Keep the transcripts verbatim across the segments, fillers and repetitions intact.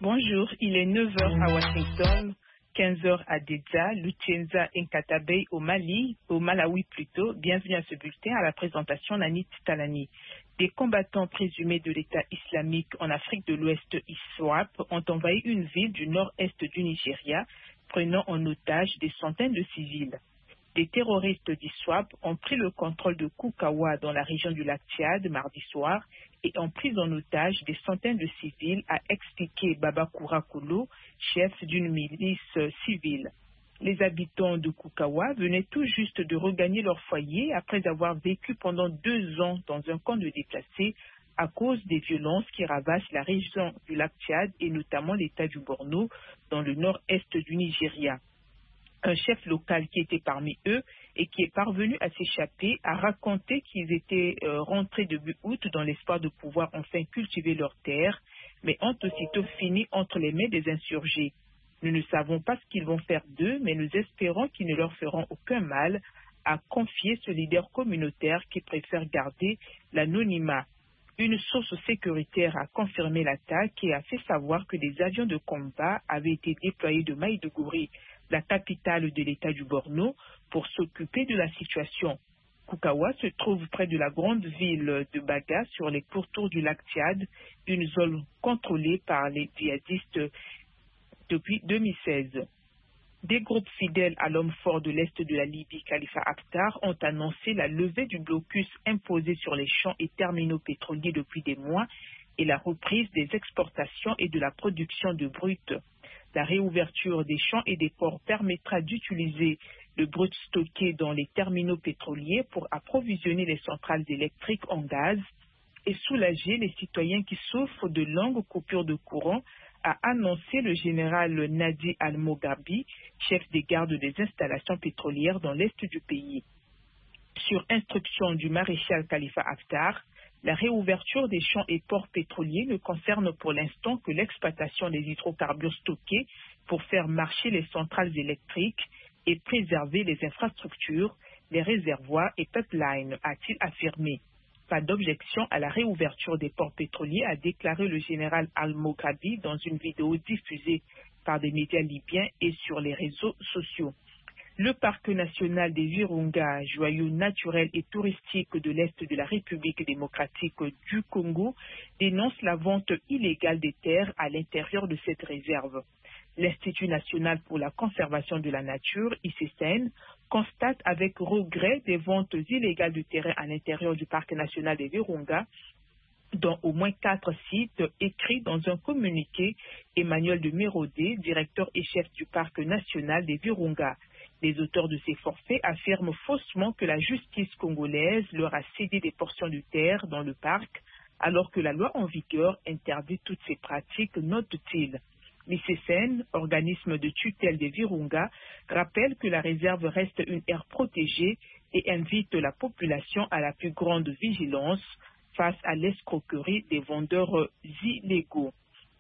Bonjour, il est neuf heures à Washington, quinze heures à Dedza, Luchenza Nkatabe au Mali, au Malawi plutôt. Bienvenue à ce bulletin à la présentation Nanit Talani. Des combattants présumés de l'État islamique en Afrique de l'Ouest, ISWAP, ont envahi une ville du nord-est du Nigeria, prenant en otage des centaines de civils. Des terroristes d'ISWAP ont pris le contrôle de Koukawa dans la région du lac Tchad mardi soir et ont pris en otage des centaines de civils, a expliqué Babakoura Koulou, chef d'une milice civile. Les habitants de Koukawa venaient tout juste de regagner leur foyer après avoir vécu pendant deux ans dans un camp de déplacés à cause des violences qui ravagent la région du lac Tchad et notamment l'état du Borno dans le nord-est du Nigeria. Un chef local qui était parmi eux et qui est parvenu à s'échapper a raconté qu'ils étaient euh, rentrés début août dans l'espoir de pouvoir enfin cultiver leurs terres, mais ont aussitôt fini entre les mains des insurgés. Nous ne savons pas ce qu'ils vont faire d'eux, mais nous espérons qu'ils ne leur feront aucun mal, a confié ce leader communautaire qui préfère garder l'anonymat. Une source sécuritaire a confirmé l'attaque et a fait savoir que des avions de combat avaient été déployés de Maïdougouri, la capitale de l'État du Borno, pour s'occuper de la situation. Koukawa se trouve près de la grande ville de Baga, sur les pourtours du lac Tchad, une zone contrôlée par les djihadistes depuis deux mille seize. Des groupes fidèles à l'homme fort de l'Est de la Libye, Khalifa Haftar, ont annoncé la levée du blocus imposé sur les champs et terminaux pétroliers depuis des mois et la reprise des exportations et de la production de brut. La réouverture des champs et des ports permettra d'utiliser le brut stocké dans les terminaux pétroliers pour approvisionner les centrales électriques en gaz et soulager les citoyens qui souffrent de longues coupures de courant, a annoncé le général Nadi Al-Mogabi, chef des gardes des installations pétrolières dans l'est du pays. Sur instruction du maréchal Khalifa Haftar, la réouverture des champs et ports pétroliers ne concerne pour l'instant que l'exploitation des hydrocarbures stockés pour faire marcher les centrales électriques et préserver les infrastructures, les réservoirs et pipelines, a-t-il affirmé. Pas d'objection à la réouverture des ports pétroliers, a déclaré le général Al-Mogabi dans une vidéo diffusée par des médias libyens et sur les réseaux sociaux. Le parc national des Virunga, joyau naturel et touristique de l'Est de la République démocratique du Congo, dénonce la vente illégale des terres à l'intérieur de cette réserve. L'Institut national pour la conservation de la nature, I C C N, constate avec regret des ventes illégales de terrain à l'intérieur du parc national des Virunga, dont au moins quatre sites, écrit dans un communiqué Emmanuel de Mérodé, directeur et chef du parc national des Virunga. Les auteurs de ces forfaits affirment faussement que la justice congolaise leur a cédé des portions de terre dans le parc, alors que la loi en vigueur interdit toutes ces pratiques, note-t-il. L'I C C N, organisme de tutelle des Virunga, rappelle que la réserve reste une aire protégée et invite la population à la plus grande vigilance face à l'escroquerie des vendeurs illégaux.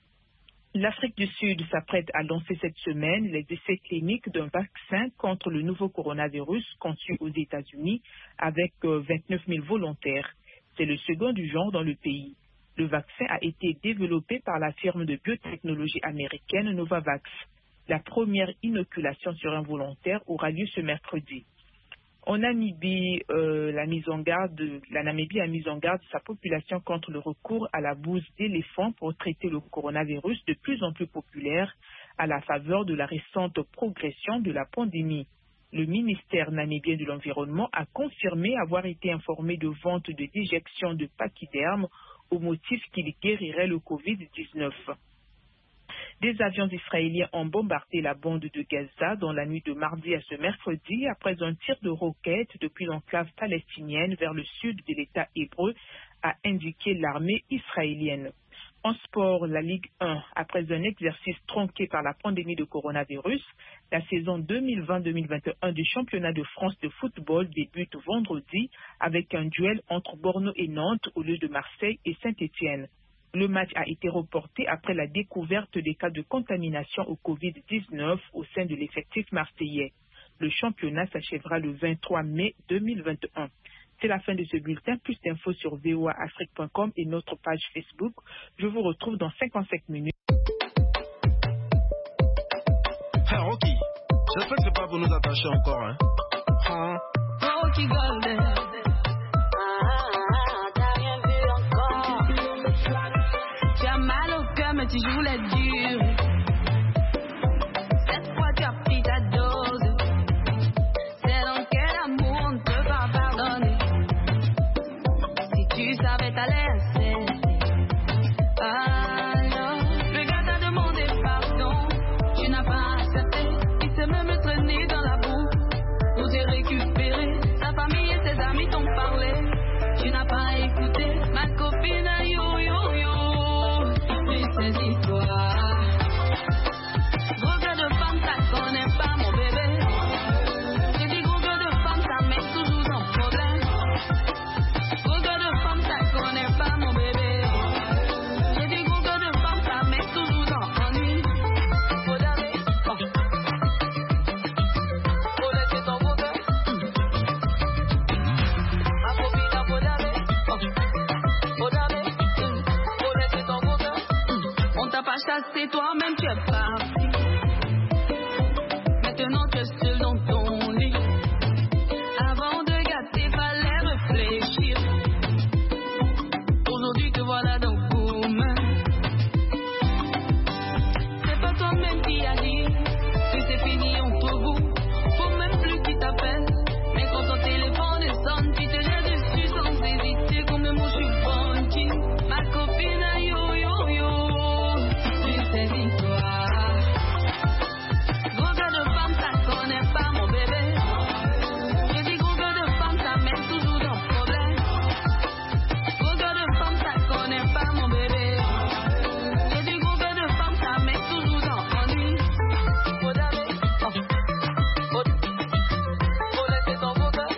L'Afrique du Sud s'apprête à lancer cette semaine les essais cliniques d'un vaccin contre le nouveau coronavirus conçu aux États-Unis avec vingt-neuf mille volontaires. C'est le second du genre dans le pays. Le vaccin a été développé par la firme de biotechnologie américaine Novavax. La première inoculation sur un volontaire aura lieu ce mercredi. En Namibie, euh, la mise en garde, la Namibie a mis en garde sa population contre le recours à la bouse d'éléphant pour traiter le coronavirus de plus en plus populaire à la faveur de la récente progression de la pandémie. Le ministère namibien de l'Environnement a confirmé avoir été informé de vente de déjections de pachyderme au motif qu'il guérirait le covid dix-neuf. Des avions israéliens ont bombardé la bande de Gaza dans la nuit de mardi à ce mercredi après un tir de roquette depuis l'enclave palestinienne vers le sud de l'État hébreu, a indiqué l'armée israélienne. En sport, la Ligue un, après un exercice tronqué par la pandémie de coronavirus, la saison deux mille vingt deux mille vingt et un du championnat de France de football débute vendredi avec un duel entre Bordeaux et Nantes au lieu de Marseille et Saint-Étienne. Le match a été reporté après la découverte des cas de contamination au covid dix-neuf au sein de l'effectif marseillais. Le championnat s'achèvera le vingt-trois mai deux mille vingt et un. C'est la fin de ce bulletin. Plus d'infos sur v o a afrique point com et notre page Facebook. Je vous retrouve dans cinquante-cinq minutes. Hey Rocky, j'espère que c'est pas pour nous attacher encore, hein. Hein? Rocky Golden. Mais tu joues la dure. Cette fois tu as pris ta dose. C'est dans quel amour on ne peut pas pardonner. Si tu savais t'allais assez. Alors, le gars t'a demandé pardon. Tu n'as pas accepté. Il s'est même traîné dans la boue. Vous avez récupéré. Sa famille et ses amis t'ont parlé. Tu n'as pas écouté. Ma copine a yo yo yo. Saisis-toi. Gros gars de femme, ça connaît pas mon bébé. J'ai dit gros gars de femme, ça met toujours dans le problème. Gros gars de femme, ça connaît pas mon bébé. J'ai dit gros gars de femme, ça met toujours dans l'ennui. Faut d'aller, oh. Faut laisser ton gros gars. Ma copine a faut d'aller, oh. Faut d'aller. Pas chassé, toi-même tu es parti. Maintenant tu es seul dans ton lit. Avant de gâter, fallait réfléchir. Aujourd'hui te voilà dans le boom. C'est pas toi-même qui a dit que c'est fini entre vous. Faut même plus qu'il t'appelle. Mais quand ton téléphone sonne, tu te jettes dessus sans hésiter. Comme le mot je suis funky. Ma copine a yo yo yo. Saisis-toi. Gros gars de femme, ça connaît pas mon bébé. J'ai dit gros gars de femme, ça met toujours dans le problème. Gros gars de femme, ça connaît pas mon bébé. J'ai dit gros gars de femme, ça met toujours dans l'ennui. Faut d'aller, oh. Faut, faut laisser ton gros gars.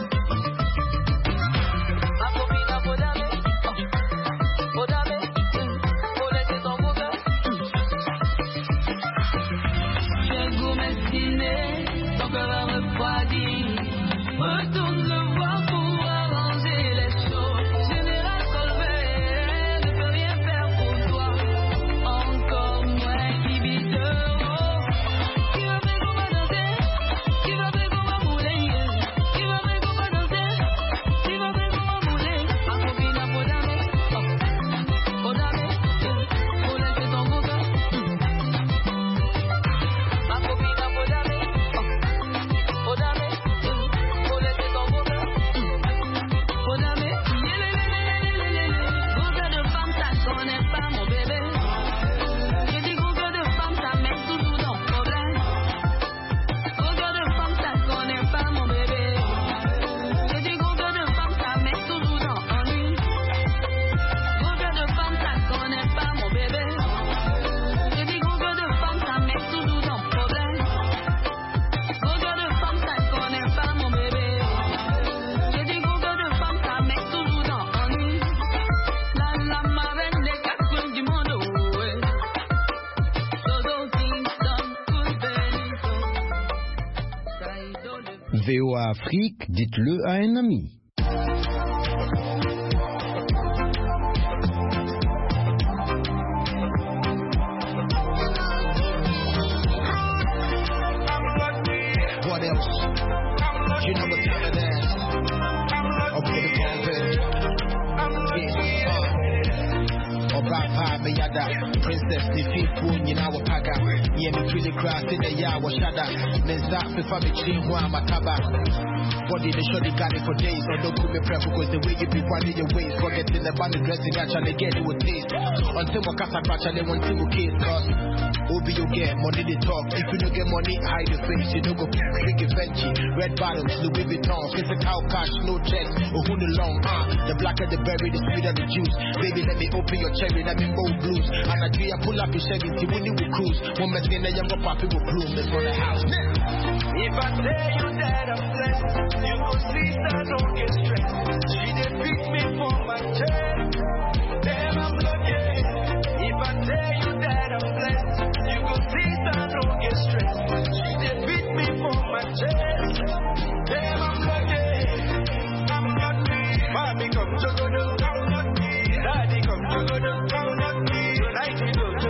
Ma copine a faut d'aller, oh. Faut d'aller, faut laisser ton gros gars. Ton cœur a refroidi. Retourne le voir pour arranger les choses. Général Solvay ne peut rien faire pour toi. Encore moins qui vit dehors. Qui va faire qu'on va danser? Qui va faire qu'on va bouler? Qui va faire qu'on va danser? Qui va faire qu'on va bouler? Ma copine a faut d'amer, oh, faut d'amer, faut laisser ton gros gars. Ma copine a faut d'amer. V O A Afrique, dites-le à un ami. What else? You know what time it is. Okay, the campaign. Yeah. Obapa, Mayada, Princess, Nifi, Puny, now Paga. Yemi, Philly Craft in the Yawa Shada. Neza, the family, Chinwa, Mataba. Body, the shorty got it for days. So don't put me prep because the way you be running your ways. Forgetting the band dressing, actually get it with taste. Until Wakasa actually want to kiss. Cause Obi, you get money, they talk. If you don't get money, hide your face. You don't go big Fenty. Red bottoms, Louis Vuitton. Physical cash, no checks. Or who the long, ah. The blacker the berry, the sweeter the juice. Baby, let me open your cherry, let me bold blues. And I do, I pull up your seventy when you will cruise. One man saying that younger poppy will bloom. Let's run the house now. If I tell you that I'm blessed, you go see that don't get